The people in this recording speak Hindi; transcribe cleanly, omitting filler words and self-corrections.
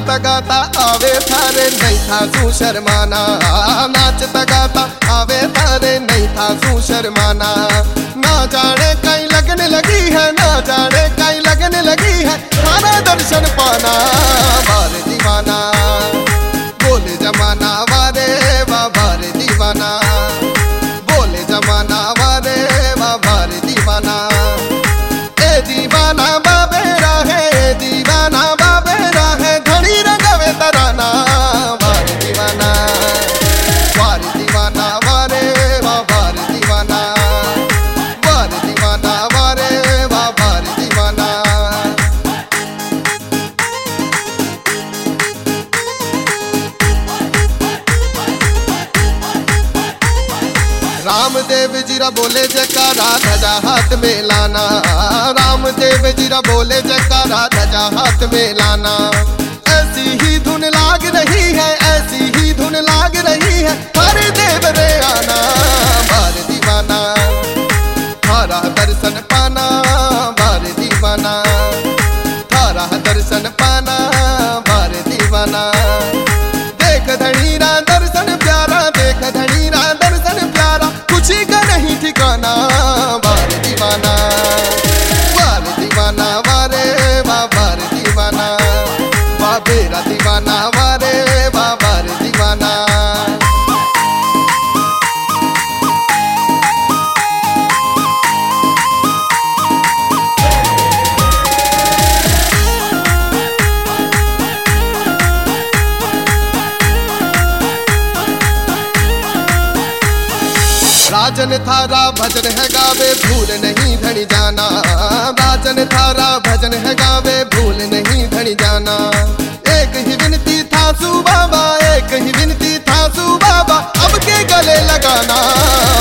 गाता आवे थारे नहीं था सू शर्माना, नाचता गाता आवे थारे नहीं था सू शर्माना। ना जाने कहीं लगने लगी है, ना जाने कहीं लगने लगी है थारा दर्शन पाना। वारे दीवाना बोले जमाना, वारे वारे दीवाना बोले जमाना, वारे वारे दीवाना। ए दीवाना बाबेरा है, दीवाना बाबेरा है, घड़ी रंगवे तराना। वारे दीवाना वारे दीवाना, वारे वारे दीवाना, वारे दीवाना, वारे वारे दीवाना। रामदेव जीरा बोले जयकारा ध्वजा हाथ में लाना, रामदेव जीरा बोले जयकारा ध्वजा हाथ में लाना। ऐसी ही धुन लाग रही है, ऐसी ही धुन लाग रही है, हरे देव रे आना। वारे दीवाना थारा दर्शन पाना, वारे दीवाना थारा दर्शन पाना, वारे दीवाना। देख धनीरा दर्शन प्यारा, देख धनीरा दर्शन प्यारा, खुशी का नहीं ठिकाना। वारे दीवाना वारे दीवाना, वारे वारे दीवाना, वाबेरा दीवाना, वारे वारे दीवाना। राजन थारा भजन है गावे भूल नहीं धनी जाना, राजन थारा भजन है गावे भूल नहीं धनी जाना। एक ही विनती था सू बाबा, एक ही विनती था सू बाबा, अब के गले लगाना।